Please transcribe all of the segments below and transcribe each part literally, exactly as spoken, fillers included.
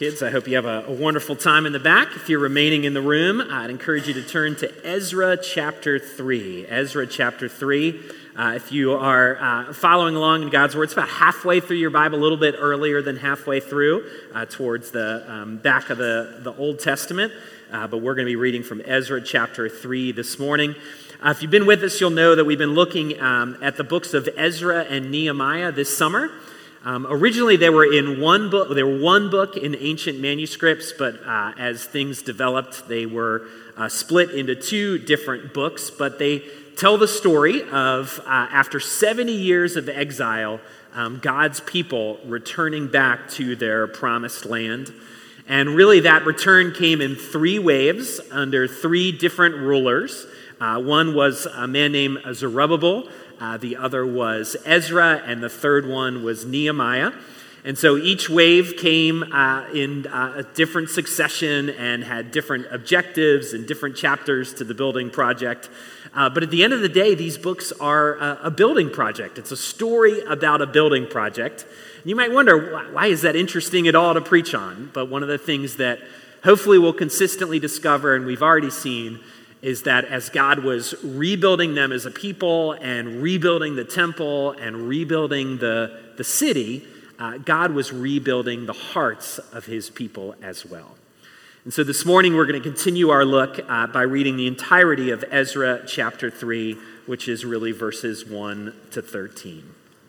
kids. I hope you have a, a wonderful time in the back. If you're remaining in the room, I'd encourage you to turn to Ezra chapter three. Ezra chapter three. Uh, if you are uh, following along in God's Word, it's about halfway through your Bible, a little bit earlier than halfway through, uh, towards the um, back of the, the Old Testament. Uh, but we're going to be reading from Ezra chapter three this morning. Uh, if you've been with us, you'll know that we've been looking um, at the books of Ezra and Nehemiah this summer. Um, originally, they were in one book. They were one book in ancient manuscripts, but uh, as things developed, they were uh, split into two different books. But they tell the story of uh, after seventy years of exile, um, God's people returning back to their promised land. And really, that return came in three waves under three different rulers. Uh, one was a man named Zerubbabel. Uh, the other was Ezra, and the third one was Nehemiah. And so each wave came uh, in uh, a different succession and had different objectives and different chapters to the building project. Uh, but at the end of the day, these books are a, a building project. It's a story about a building project. You might wonder, why is that interesting at all to preach on? But one of the things that hopefully we'll consistently discover, and we've already seen, is that as God was rebuilding them as a people and rebuilding the temple and rebuilding the, the city, uh, God was rebuilding the hearts of his people as well. And so this morning we're going to continue our look uh, by reading the entirety of Ezra chapter three, which is really verses one to thirteen.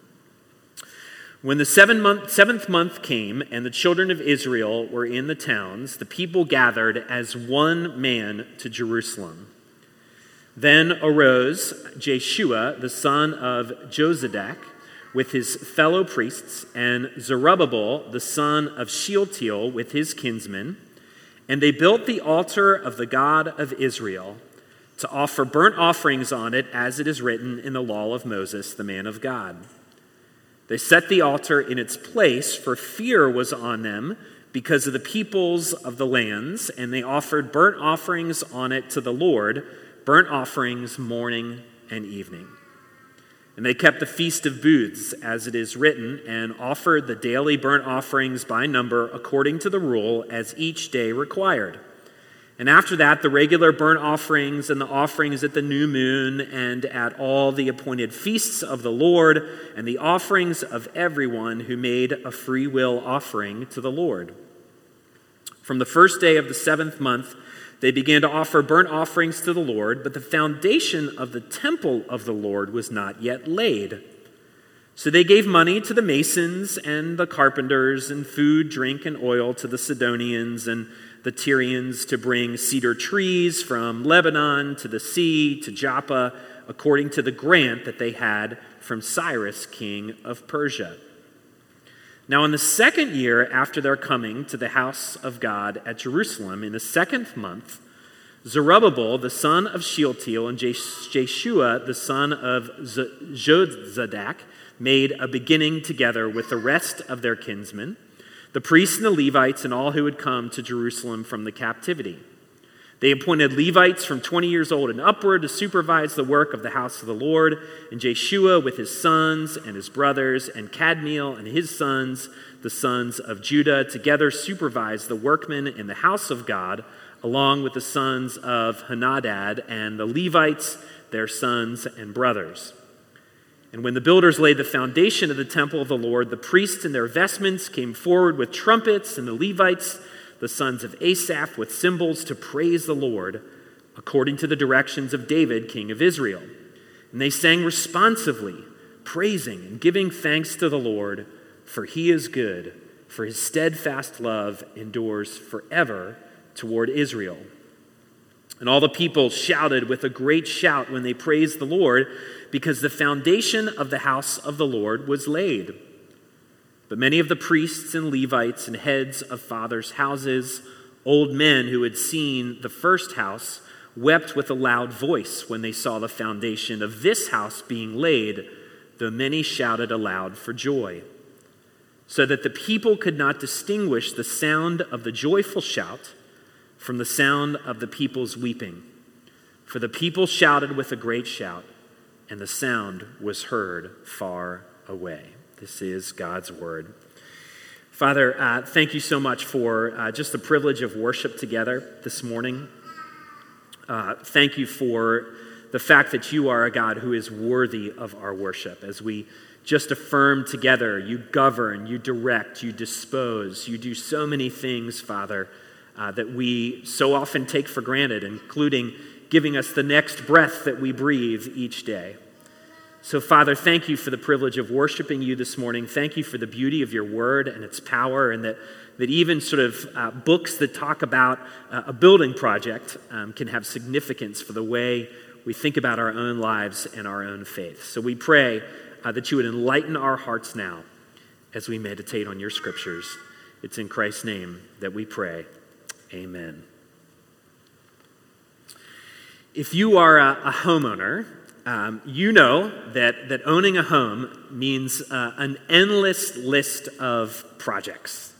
When the seven month, seventh month came and the children of Israel were in the towns, the people gathered as one man to Jerusalem. Then arose Jeshua, the son of Jozadak, with his fellow priests, and Zerubbabel, the son of Shealtiel, with his kinsmen, and they built the altar of the God of Israel to offer burnt offerings on it, as it is written in the law of Moses, the man of God. They set the altar in its place, for fear was on them because of the peoples of the lands, and they offered burnt offerings on it to the Lord, burnt offerings morning and evening. And they kept the Feast of Booths, as it is written, and offered the daily burnt offerings by number according to the rule as each day required. And after that, the regular burnt offerings and the offerings at the new moon and at all the appointed feasts of the Lord and the offerings of everyone who made a free will offering to the Lord. From the first day of the seventh month, they began to offer burnt offerings to the Lord, but the foundation of the temple of the Lord was not yet laid. So they gave money to the masons and the carpenters, and food, drink, and oil to the Sidonians and the Tyrians to bring cedar trees from Lebanon to the sea to Joppa, according to the grant that they had from Cyrus, king of Persia. Now in the second year after their coming to the house of God at Jerusalem, in the second month, Zerubbabel, the son of Shealtiel, and Jeshua, the son of Jozadak, made a beginning together with the rest of their kinsmen, the priests and the Levites, and all who had come to Jerusalem from the captivity. They appointed Levites from twenty years old and upward to supervise the work of the house of the Lord, and Jeshua with his sons and his brothers, and Kadmiel and his sons, the sons of Judah, together supervised the workmen in the house of God, along with the sons of Henadad and the Levites, their sons and brothers. And when the builders laid the foundation of the temple of the Lord, the priests in their vestments came forward with trumpets, and the Levites, the sons of Asaph, with cymbals to praise the Lord, according to the directions of David, king of Israel. And they sang responsively, praising and giving thanks to the Lord, for he is good, for his steadfast love endures forever toward Israel. And all the people shouted with a great shout when they praised the Lord, because the foundation of the house of the Lord was laid. But many of the priests and Levites and heads of fathers' houses, old men who had seen the first house, wept with a loud voice when they saw the foundation of this house being laid, though many shouted aloud for joy. So that the people could not distinguish the sound of the joyful shout from the sound of the people's weeping. For the people shouted with a great shout, and the sound was heard far away. This is God's word. Father, uh, thank you so much for uh, just the privilege of worship together this morning. Uh, thank you for the fact that you are a God who is worthy of our worship. As we just affirm together, you govern, you direct, you dispose, you do so many things, Father, uh, that we so often take for granted, including giving us the next breath that we breathe each day. So, Father, thank you for the privilege of worshiping you this morning. Thank you for the beauty of your word and its power, and that, that even sort of uh, books that talk about uh, a building project um, can have significance for the way we think about our own lives and our own faith. So we pray uh, that you would enlighten our hearts now as we meditate on your scriptures. It's in Christ's name that we pray. Amen. If you are a, a homeowner, Um, you know that, that owning a home means uh, an endless list of projects.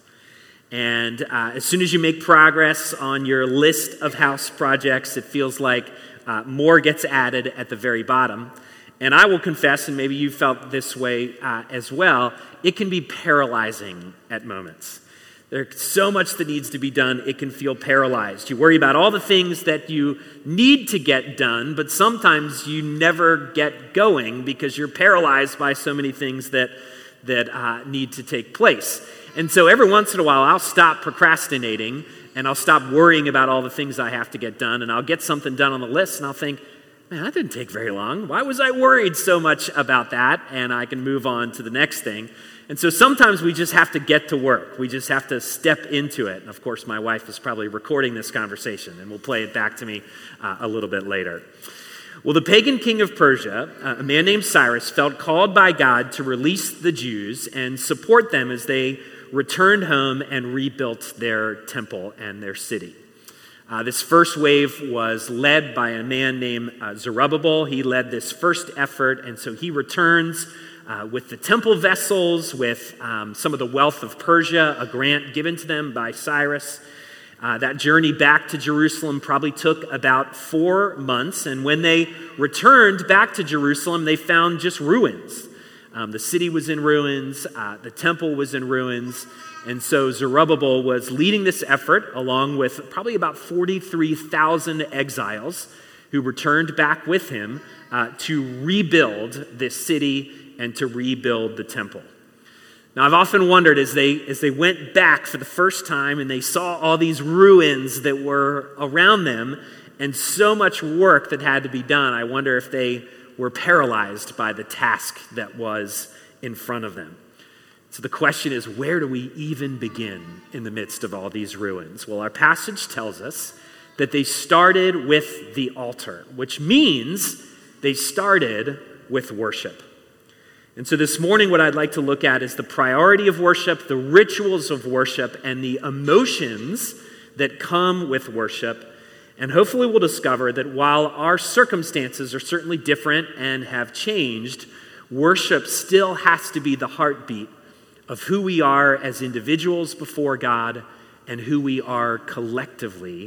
And uh, as soon as you make progress on your list of house projects, it feels like uh, more gets added at the very bottom. And I will confess, and maybe you felt this way uh, as well, it can be paralyzing at moments. There's so much that needs to be done, it can feel paralyzed. You worry about all the things that you need to get done, but sometimes you never get going because you're paralyzed by so many things that, that uh, need to take place. And so every once in a while, I'll stop procrastinating and I'll stop worrying about all the things I have to get done, and I'll get something done on the list and I'll think, man, that didn't take very long. Why was I worried so much about that? And I can move on to the next thing. And so sometimes we just have to get to work. We just have to step into it. And of course, my wife is probably recording this conversation and will play it back to me uh, a little bit later. Well, the pagan king of Persia, uh, a man named Cyrus, felt called by God to release the Jews and support them as they returned home and rebuilt their temple and their city. Uh, this first wave was led by a man named uh, Zerubbabel. He led this first effort, and so he returns Uh, with the temple vessels, with um, some of the wealth of Persia, a grant given to them by Cyrus. Uh, that journey back to Jerusalem probably took about four months, and when they returned back to Jerusalem, they found just ruins. Um, the city was in ruins, uh, the temple was in ruins, and so Zerubbabel was leading this effort along with probably about forty-three thousand exiles who returned back with him uh, to rebuild this city and to rebuild the temple. Now, I've often wondered as they as they went back for the first time and they saw all these ruins that were around them and so much work that had to be done, I wonder if they were paralyzed by the task that was in front of them. So the question is, where do we even begin in the midst of all these ruins? Well, our passage tells us that they started with the altar, which means they started with worship. And so this morning, what I'd like to look at is the priority of worship, the rituals of worship, and the emotions that come with worship. And hopefully we'll discover that while our circumstances are certainly different and have changed, worship still has to be the heartbeat of who we are as individuals before God and who we are collectively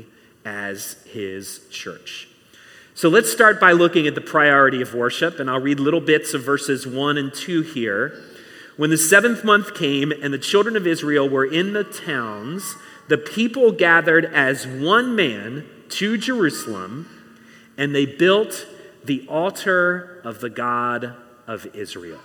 as His church. So let's start by looking at the priority of worship, and I'll read little bits of verses one and two here. When the seventh month came and the children of Israel were in the towns, the people gathered as one man to Jerusalem, and they built the altar of the God of Israel.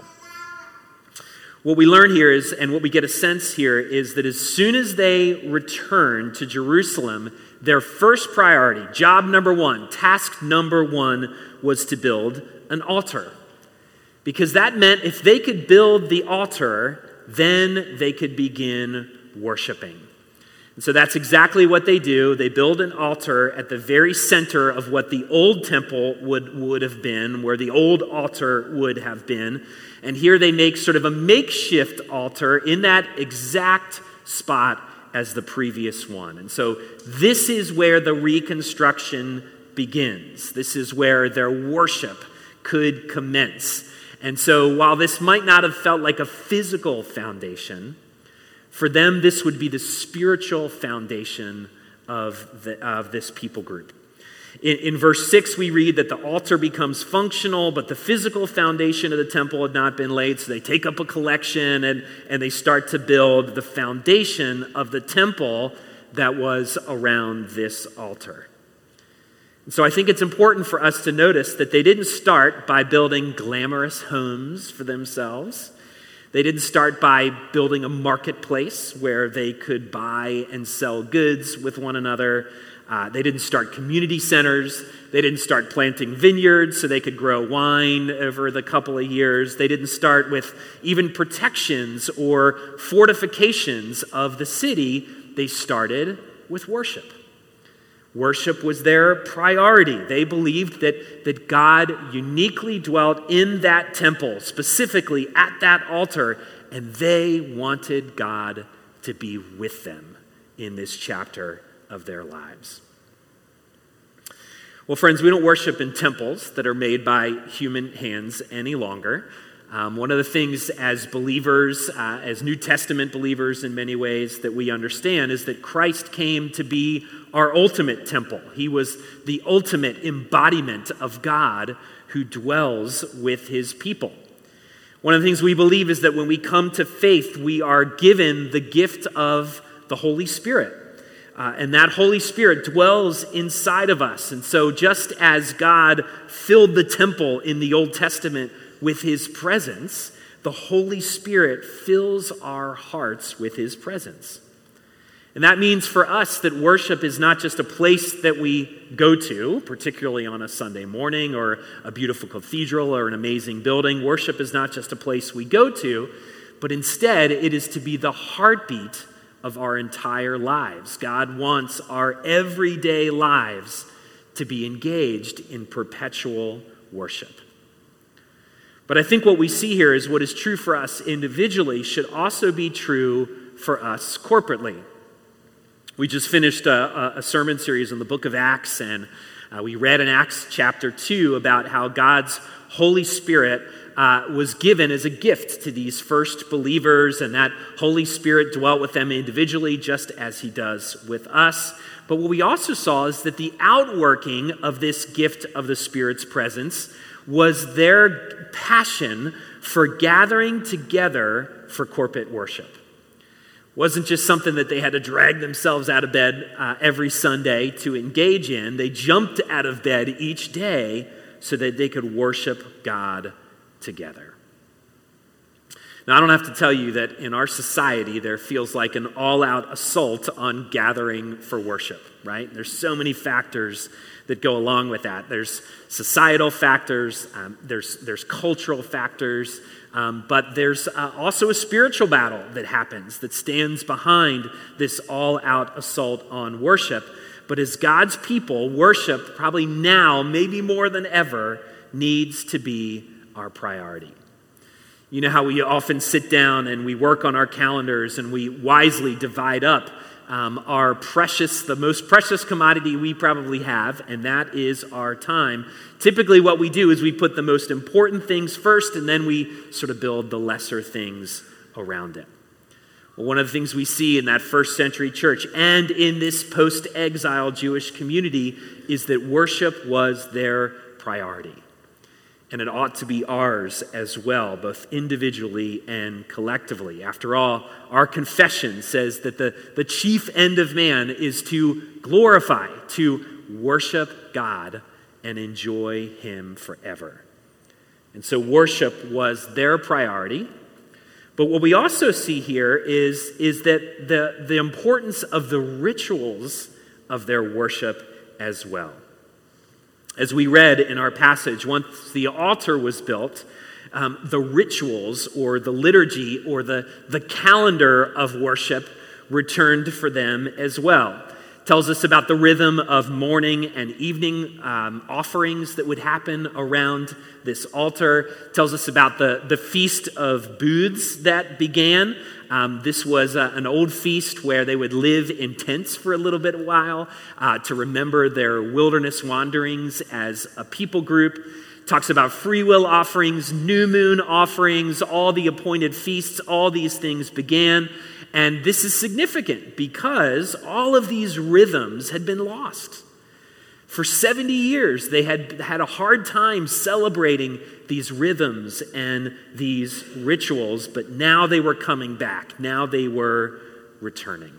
What we learn here is, and what we get a sense here, is that as soon as they returned to Jerusalem, their first priority, job number one, task number one, was to build an altar. Because that meant if they could build the altar, then they could begin worshiping. And so that's exactly what they do. They build an altar at the very center of what the old temple would, would have been, where the old altar would have been. And here they make sort of a makeshift altar in that exact spot as the previous one. And so this is where the reconstruction begins. This is where their worship could commence. And so while this might not have felt like a physical foundation, for them this would be the spiritual foundation of, the, of this people group. In, in verse six, we read that the altar becomes functional, but the physical foundation of the temple had not been laid. So they take up a collection and, and they start to build the foundation of the temple that was around this altar. And so I think it's important for us to notice that they didn't start by building glamorous homes for themselves. They didn't start by building a marketplace where they could buy and sell goods with one another. Uh, they didn't start community centers. They didn't start planting vineyards so they could grow wine over the couple of years. They didn't start with even protections or fortifications of the city. They started with worship. Worship was their priority. They believed that, that God uniquely dwelt in that temple, specifically at that altar, and they wanted God to be with them in this chapter of their lives. Well, friends, we don't worship in temples that are made by human hands any longer. Um, one of the things as believers, uh, as New Testament believers in many ways that we understand is that Christ came to be our ultimate temple. He was the ultimate embodiment of God who dwells with his people. One of the things we believe is that when we come to faith, we are given the gift of the Holy Spirit. Uh, and that Holy Spirit dwells inside of us. And so just as God filled the temple in the Old Testament with his presence, the Holy Spirit fills our hearts with his presence. And that means for us that worship is not just a place that we go to, particularly on a Sunday morning or a beautiful cathedral or an amazing building. Worship is not just a place we go to, but instead it is to be the heartbeat of our entire lives. God wants our everyday lives to be engaged in perpetual worship. But I think what we see here is what is true for us individually should also be true for us corporately. We just finished a, a sermon series on the book of Acts, and uh, we read in Acts chapter two about how God's Holy Spirit uh, was given as a gift to these first believers, and that Holy Spirit dwelt with them individually just as he does with us. But what we also saw is that the outworking of this gift of the Spirit's presence was their passion for gathering together for corporate worship. It wasn't just something that they had to drag themselves out of bed uh, every Sunday to engage in. They jumped out of bed each day so that they could worship God together. Now, I don't have to tell you that in our society, there feels like an all-out assault on gathering for worship, right? There's so many factors that go along with that. There's societal factors, um, there's, there's cultural factors, um, but there's uh, also a spiritual battle that happens that stands behind this all-out assault on worship. But as God's people, worship probably now, maybe more than ever, needs to be our priority. You know how we often sit down and we work on our calendars and we wisely divide up um, our precious, the most precious commodity we probably have, and that is our time. Typically what we do is we put the most important things first, and then we sort of build the lesser things around it. Well, one of the things we see in that first century church and in this post-exile Jewish community is that worship was their priority. And it ought to be ours as well, both individually and collectively. After all, our confession says that the, the chief end of man is to glorify, to worship God and enjoy him forever. And so worship was their priority. But what we also see here is, is that the, the importance of the rituals of their worship as well. As we read in our passage, once the altar was built, um, the rituals or the liturgy or the, the calendar of worship returned for them as well. It tells us about the rhythm of morning and evening um, offerings that would happen around this altar. It tells us about the, the Feast of Booths that began. Um, this was uh, an old feast where they would live in tents for a little bit while uh, to remember their wilderness wanderings as a people group. It talks about free will offerings, new moon offerings, all the appointed feasts, all these things began. And this is significant because all of these rhythms had been lost. For seventy years, they had had a hard time celebrating these rhythms and these rituals, but now they were coming back. Now they were returning.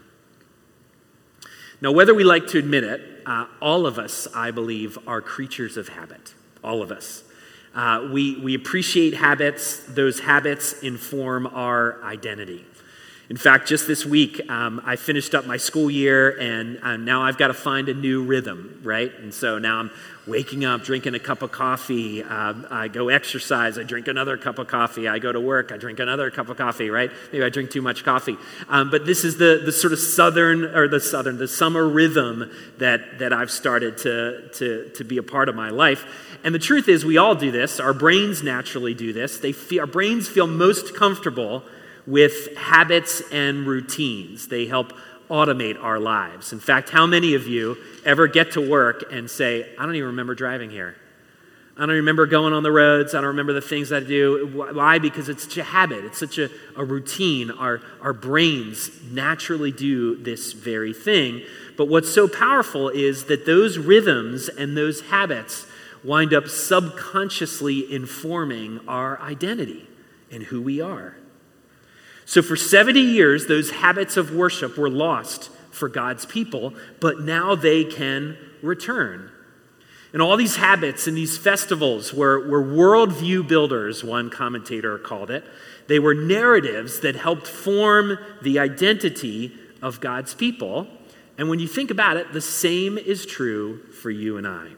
Now, whether we like to admit it, uh, all of us, I believe, are creatures of habit. All of us. Uh, we, we appreciate habits. Those habits inform our identity. In fact, just this week, um, I finished up my school year, and uh, now I've got to find a new rhythm, right? And so now I'm waking up, drinking a cup of coffee. Uh, I go exercise. I drink another cup of coffee. I go to work. I drink another cup of coffee, right? Maybe I drink too much coffee. Um, but this is the the sort of southern, or the southern, the summer rhythm that that I've started to to to be a part of my life. And the truth is, we all do this. Our brains naturally do this. They feel, our brains feel most comfortable with habits and routines. They help automate our lives. In fact, how many of you ever get to work and say, I don't even remember driving here. I don't remember going on the roads. I don't remember the things I do. Why? Because it's such a habit. It's such a, a routine. Our, our brains naturally do this very thing. But what's so powerful is that those rhythms and those habits wind up subconsciously informing our identity and who we are. So for seventy years, those habits of worship were lost for God's people, but now they can return. And all these habits and these festivals were, were worldview builders, one commentator called it. They were narratives that helped form the identity of God's people. And when you think about it, the same is true for you and I.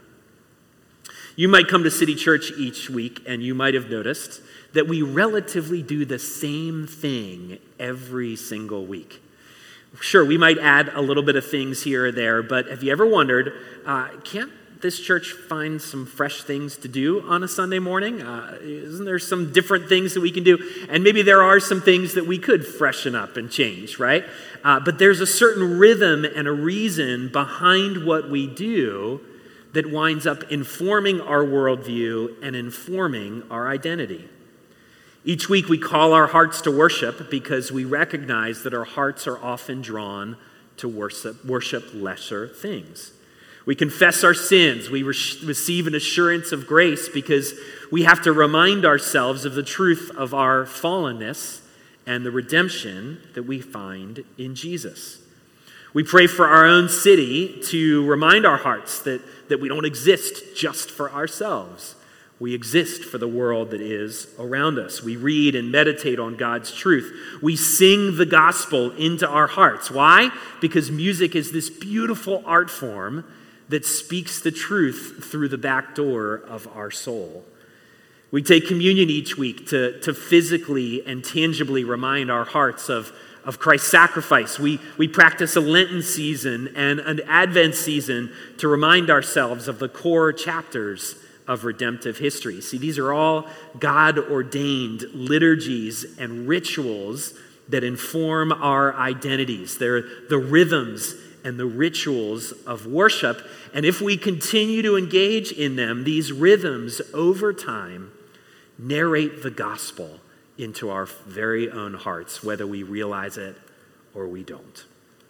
You might come to City Church each week, and you might have noticed that we relatively do the same thing every single week. Sure, we might add a little bit of things here or there, but have you ever wondered, uh, can't this church find some fresh things to do on a Sunday morning? Uh, isn't there some different things that we can do? And maybe there are some things that we could freshen up and change, right? Uh, but there's a certain rhythm and a reason behind what we do that winds up informing our worldview and informing our identity. Each week we call our hearts to worship because we recognize that our hearts are often drawn to worship, worship lesser things. We confess our sins. We re- receive an assurance of grace because we have to remind ourselves of the truth of our fallenness and the redemption that we find in Jesus. We pray for our own city to remind our hearts that, that we don't exist just for ourselves. We exist for the world that is around us. We read and meditate on God's truth. We sing the gospel into our hearts. Why? Because music is this beautiful art form that speaks the truth through the back door of our soul. We take communion each week to, to physically and tangibly remind our hearts of, of Christ's sacrifice. We, we practice a Lenten season and an Advent season to remind ourselves of the core chapters of redemptive history. See, these are all God-ordained liturgies and rituals that inform our identities. They're the rhythms and the rituals of worship. And if we continue to engage in them, these rhythms over time narrate the gospel into our very own hearts, whether we realize it or we don't.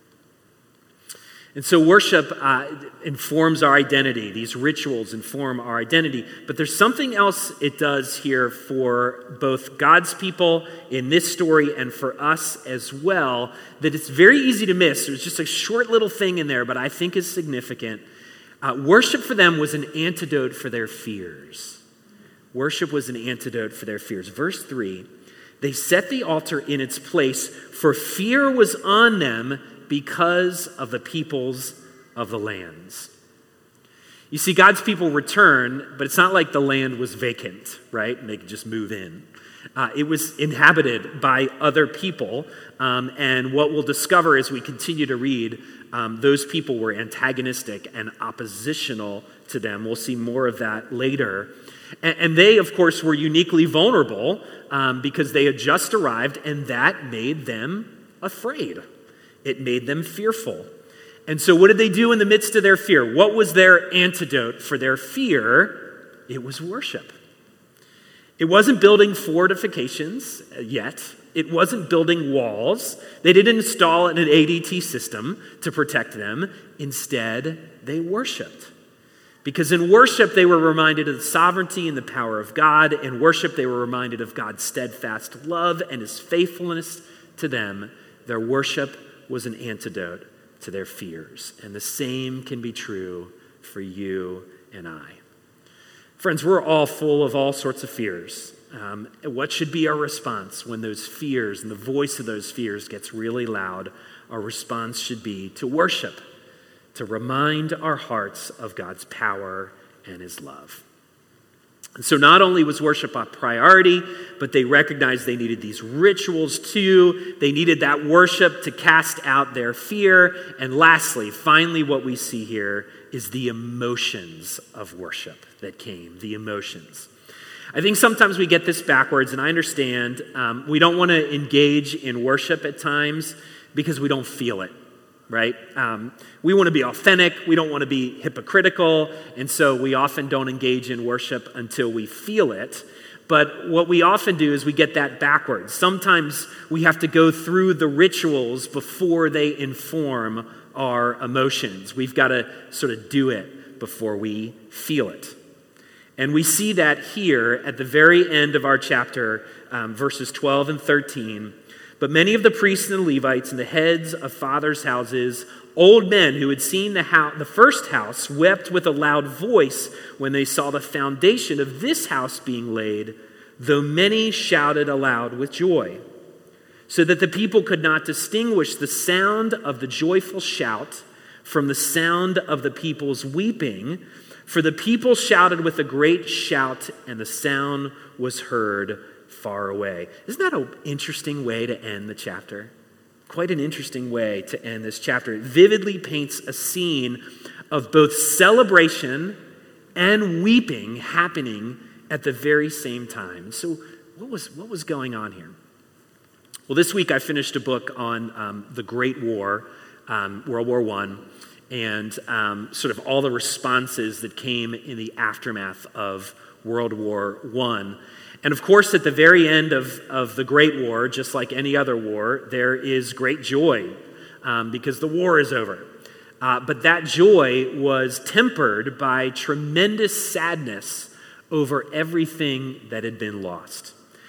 And so worship uh, informs our identity. These rituals inform our identity. But there's something else it does here for both God's people in this story and for us as well that it's very easy to miss. There's just a short little thing in there, but I think is significant. Uh, worship for them was an antidote for their fears. Worship was an antidote for their fears. Verse three, they set the altar in its place, for fear was on them because of the peoples of the lands. You see, God's people return, but it's not like the land was vacant, right? And they could just move in. Uh, it was inhabited by other people. Um, and what we'll discover as we continue to read, um, those people were antagonistic and oppositional to them. We'll see more of that later. And, and they, of course, were uniquely vulnerable um, because they had just arrived, and that made them afraid. It made them fearful. And so what did they do in the midst of their fear? What was their antidote for their fear? It was worship. It wasn't building fortifications yet. It wasn't building walls. They didn't install an A D T system to protect them. Instead, they worshiped. Because in worship, they were reminded of the sovereignty and the power of God. In worship, they were reminded of God's steadfast love and his faithfulness to them. Their worship was an antidote to their fears. And the same can be true for you and I. Friends, we're all full of all sorts of fears. Um, what should be our response when those fears and the voice of those fears gets really loud? Our response should be to worship, to remind our hearts of God's power and his love. And so not only was worship a priority, but they recognized they needed these rituals too. They needed that worship to cast out their fear. And lastly, finally, what we see here is the emotions of worship that came, the emotions. I think sometimes we get this backwards, and I understand um, we don't want to engage in worship at times because we don't feel it. Right? Um, we want to be authentic. We don't want to be hypocritical. And so we often don't engage in worship until we feel it. But what we often do is we get that backwards. Sometimes we have to go through the rituals before they inform our emotions. We've got to sort of do it before we feel it. And we see that here at the very end of our chapter, um, verses twelve and thirteen. But many of the priests and the Levites and the heads of fathers' houses, old men who had seen the, house, the first house, wept with a loud voice when they saw the foundation of this house being laid, though many shouted aloud with joy, so that the people could not distinguish the sound of the joyful shout from the sound of the people's weeping. For the people shouted with a great shout, and the sound was heard far away. Isn't that an interesting way to end the chapter? Quite an interesting way to end this chapter. It vividly paints a scene of both celebration and weeping happening at the very same time. So what was what was going on here? Well, this week I finished a book on um, the Great War, um, World War One, and um, sort of all the responses that came in the aftermath of World War One. And of course, at the very end of, of the Great War, just like any other war, there is great joy um, because the war is over. Uh, but that joy was tempered by tremendous sadness over everything that had been lost.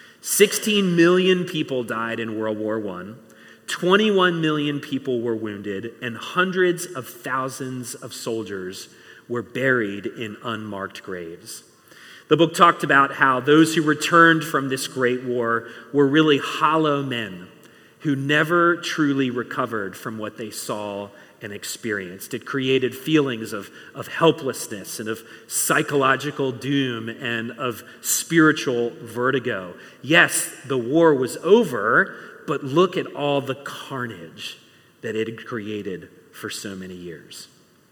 sixteen million people died in World War One. twenty-one million people were wounded, and hundreds of thousands of soldiers were buried in unmarked graves. The book talked about how those who returned from this great war were really hollow men who never truly recovered from what they saw and experienced. It created feelings of, of helplessness and of psychological doom and of spiritual vertigo. Yes, the war was over, but look at all the carnage that it had created for so many years.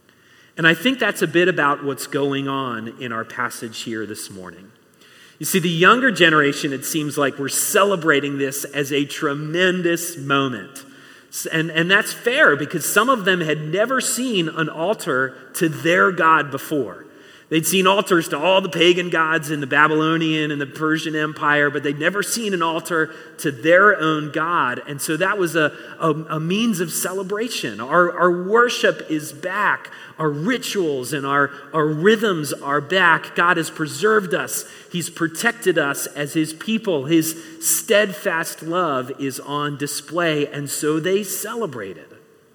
And I think that's a bit about what's going on in our passage here this morning. You see, the younger generation, it seems like we're celebrating this as a tremendous moment. And, and that's fair because some of them had never seen an altar to their God before. They'd seen altars to all the pagan gods in the Babylonian and the Persian Empire, but they'd never seen an altar to their own God. And so that was a, a, a means of celebration. Our, our worship is back. Our rituals and our, our rhythms are back. God has preserved us. He's protected us as his people. His steadfast love is on display, and so they celebrated.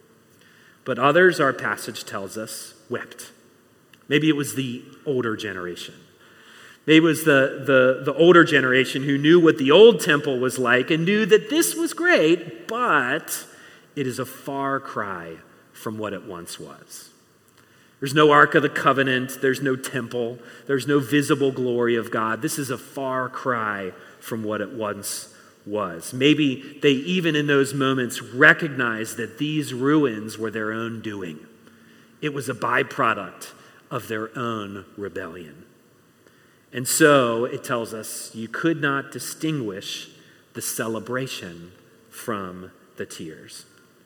But others, our passage tells us, wept. Maybe it was the older generation. Maybe it was the, the, the older generation who knew what the old temple was like and knew that this was great, but it is a far cry from what it once was. There's no Ark of the Covenant. There's no temple. There's no visible glory of God. This is a far cry from what it once was. Maybe they even in those moments recognized that these ruins were their own doing. It was a byproduct of their own rebellion. And so it tells us you could not distinguish the celebration from the tears.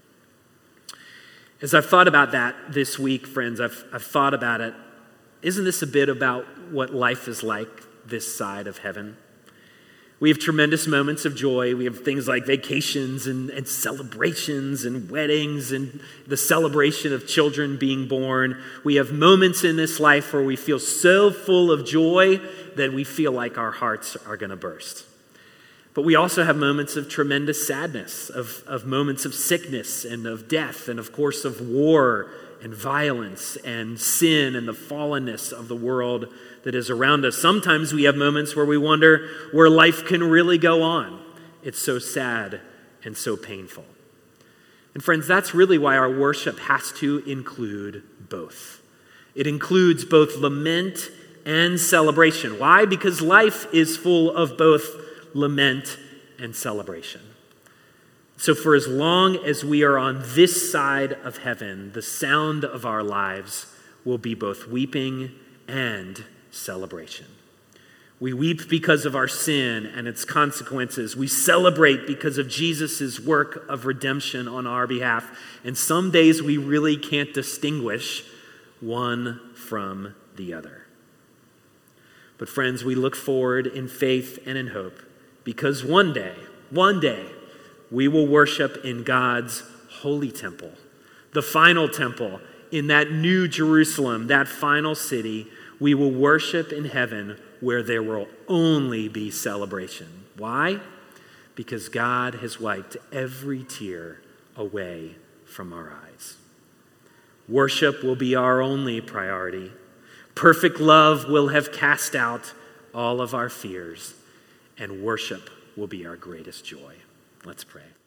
As I've thought about that this week, friends, I've, I've thought about it. Isn't this a bit about what life is like this side of heaven? We have tremendous moments of joy. We have things like vacations and, and celebrations and weddings and the celebration of children being born. We have moments in this life where we feel so full of joy that we feel like our hearts are going to burst. But we also have moments of tremendous sadness, of, of moments of sickness and of death, and of course of war and violence and sin and the fallenness of the world that is around us. Sometimes we have moments where we wonder where life can really go on. It's so sad and so painful. And friends, that's really why our worship has to include both. It includes both lament and celebration. Why? Because life is full of both lament and celebration. So for as long as we are on this side of heaven, the sound of our lives will be both weeping and celebration. We weep because of our sin and its consequences. We celebrate because of Jesus' work of redemption on our behalf. And some days we really can't distinguish one from the other. But friends, we look forward in faith and in hope because one day, one day, we will worship in God's holy temple, the final temple in that new Jerusalem, that final city. We will worship in heaven where there will only be celebration. Why? Because God has wiped every tear away from our eyes. Worship will be our only priority. Perfect love will have cast out all of our fears, and worship will be our greatest joy. Let's pray.